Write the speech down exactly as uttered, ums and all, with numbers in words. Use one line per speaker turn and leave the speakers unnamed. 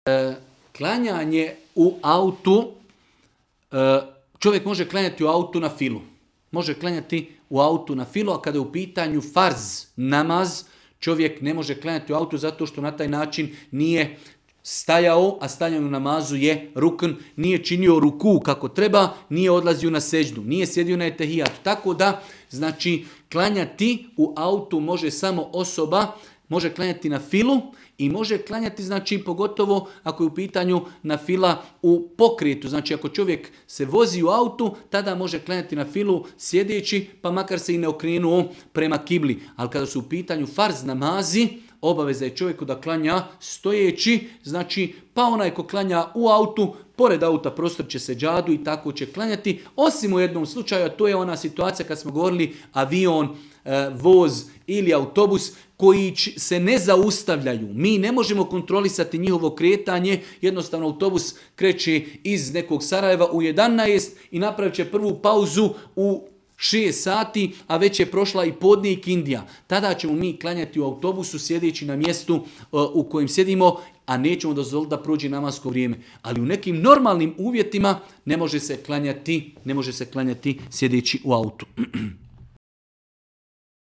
E, klanjanje u autu, e, čovjek može klanjati u autu na filu. Može klanjati u autu na filu, a kada je u pitanju farz namaz, čovjek ne može klanjati u autu zato što na taj način nije stajao, a stajanje u namazu je rukn, nije činio ruku kako treba, nije odlazio na seždu, nije sjedio na etehijatu. Tako da, znači, klanjati u autu može samo osoba, može klanjati na filu i može klanjati, znači, pogotovo ako je u pitanju na fila u pokretu. Znači, ako čovjek se vozi u autu, tada može klanjati na filu sjedeći, pa makar se i ne okrenuo prema kibli. Ali kada su u pitanju farz namazi, obaveza je čovjeku da klanja stojeći, znači pa onaj ko klanja u autu, pored auta prostor će se džadu i tako će klanjati, osim u jednom slučaju, a to je ona situacija kad smo govorili avion, voz ili autobus koji se ne zaustavljaju. Mi ne možemo kontrolisati njihovo kretanje, jednostavno autobus kreće iz nekog Sarajeva u jedanaest i napravit će prvu pauzu u šest sati, a već je prošla i podne i kindija. Tada ćemo mi klanjati u autobusu sjedeći na mjestu u kojem sjedimo, a nećemo dozvoliti da prođe namasko vrijeme. Ali u nekim normalnim uvjetima ne može se klanjati, ne može se klanjati sjedeći u autu.